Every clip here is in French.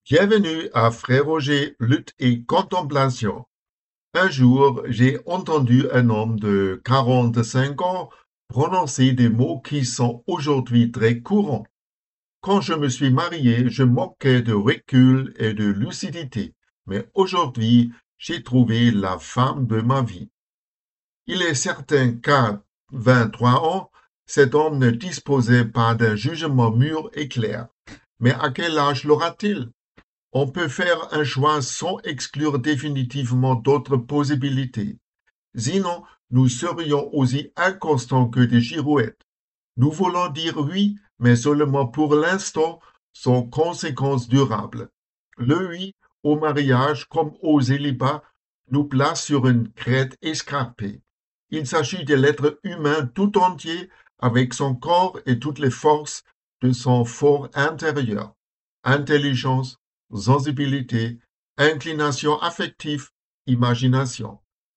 Bienvenue à Frère Roger, lutte et contemplation. Un jour, j'ai entendu un homme de 45 ans prononcer des mots qui sont aujourd'hui très courants. Quand je me suis marié, je manquais de recul et de lucidité, mais aujourd'hui, j'ai trouvé la femme de ma vie. Il est certain qu'à 23 ans, cet homme ne disposait pas d'un jugement mûr et clair. Mais à quel âge l'aura-t-il? On peut faire un choix sans exclure définitivement d'autres possibilités. Sinon, nous serions aussi inconstants que des girouettes. Nous voulons dire oui, mais seulement pour l'instant, sans conséquences durables. Le oui au mariage comme au célibat nous place sur une crête escarpée. Il s'agit de l'être humain tout entier avec son corps et toutes les forces de son fort intérieur. Intelligence, sensibilité, inclination affective, imagination.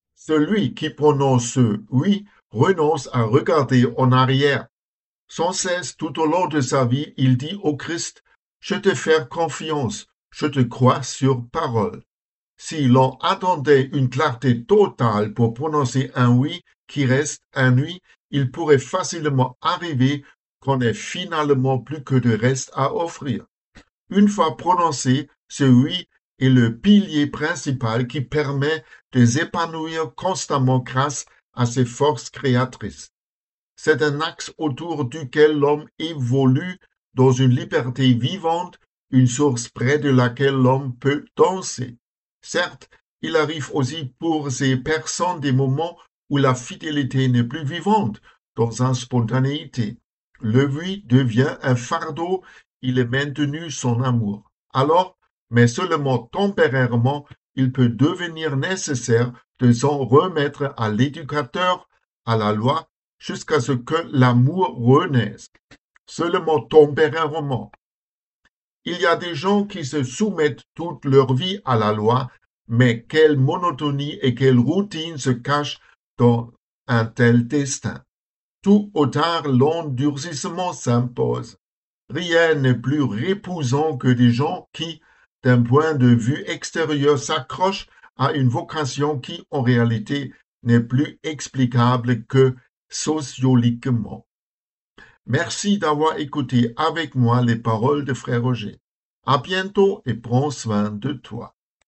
Celui qui prononce ce oui renonce à regarder en arrière. Sans cesse, tout au long de sa vie, il dit au Christ, je te fais confiance, je te crois sur parole. Si l'on attendait une clarté totale pour prononcer un oui qui reste un oui, il pourrait facilement arriver qu'on n'ait finalement plus que de reste à offrir. Une fois prononcé, ce oui est le pilier principal qui permet de s'épanouir constamment grâce à ses forces créatrices. C'est un axe autour duquel l'homme évolue dans une liberté vivante, une source près de laquelle l'homme peut danser. Certes, il arrive aussi pour ces personnes des moments où la fidélité n'est plus vivante dans sa spontanéité. Le oui devient un fardeau, il est maintenu son amour. Alors, mais seulement temporairement, il peut devenir nécessaire de s'en remettre à l'éducateur, à la loi, jusqu'à ce que l'amour renaisse, seulement temporairement. Il y a des gens qui se soumettent toute leur vie à la loi, mais quelle monotonie et quelle routine se cachent dans un tel destin. Tout ou tard, l'endurcissement s'impose. Rien n'est plus reposant que des gens qui, d'un point de vue extérieur, s'accrochent à une vocation qui, en réalité, n'est plus explicable que sociologiquement. Merci d'avoir écouté avec moi les paroles de Frère Roger. À bientôt et prends soin de toi.